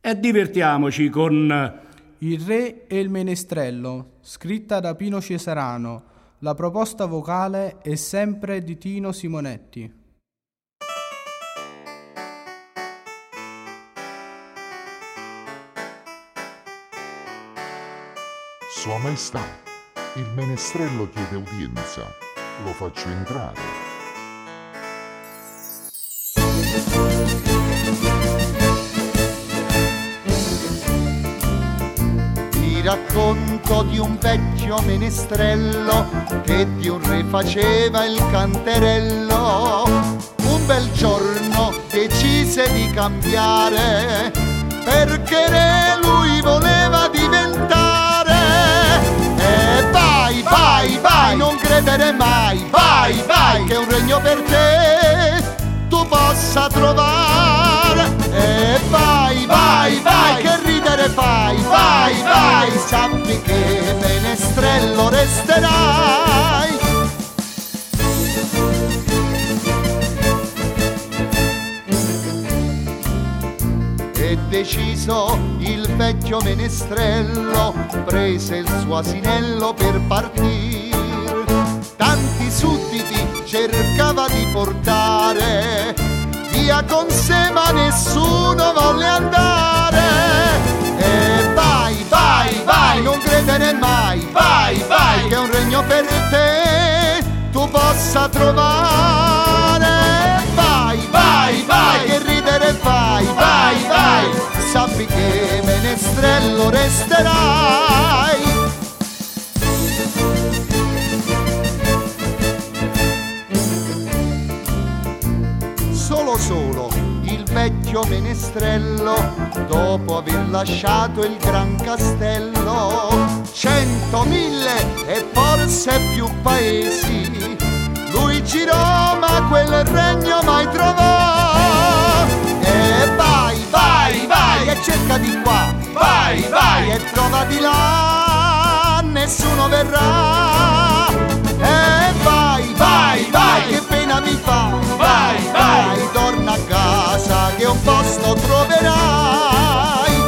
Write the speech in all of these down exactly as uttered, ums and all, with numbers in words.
E divertiamoci con Il re e il menestrello, scritta da Pino Cesarano. La proposta vocale è sempre di Tino Simonetti. Sua Maestà, il menestrello chiede udienza. Lo faccio entrare. Ti racconto di un vecchio menestrello che di un re faceva il canterello. Un bel giorno decise di cambiare, perché re lui voleva diventare. E vai, vai, vai, non credere mai, vai, vai, che un regno per te tu possa trovare. E vai, vai, vai, che ridere fai, vai, vai, sappi che menestrello resterai. E deciso il vecchio menestrello, prese il suo asinello per partir. Tanti sudditi cercava di portare via con sé, ma nessuno volle andare. E vai, vai, vai, non credere mai, vai, vai, che un regno per te tu possa trovare. Vai, vai, vai, che ridere fai, vai, vai, sappi che menestrello resterai. Solo solo il vecchio menestrello, dopo aver lasciato il gran castello, cento, mille e forse più paesi, lui girò ma quel regno mai trovò. E vai, vai, vai, e cerca di qua, vai, vai, e trova di là, nessuno verrà. E vai, vai, vai, che pena mi fa, vai, vai, torna a casa che un posto troverai.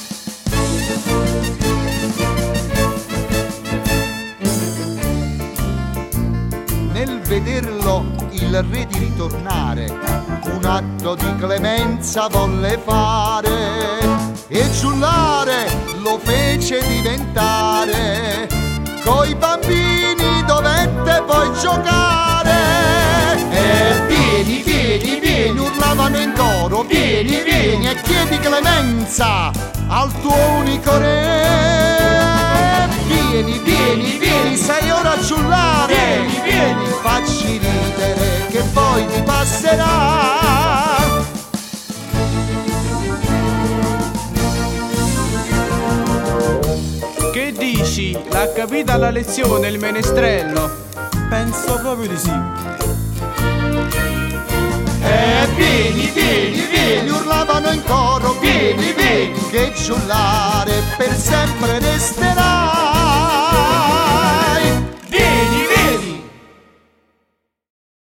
Nel vederlo il re di ritornare, un atto di clemenza volle fare, e giullare lo fece diventare. Coi bambini dovette poi giocare. E vieni, vieni, vieni, urlavano in coro, vieni, vieni, e chiedi clemenza al tuo unico re. Vieni, vieni, vieni, sei ora a giullare, vieni, vieni, facci ridere che poi ti passerà. Che dici? L'ha capita la lezione il menestrello? Penso proprio di sì. E vieni, vieni, vieni, urlavano in coro, vieni, vieni, che giullare per sempre resterà.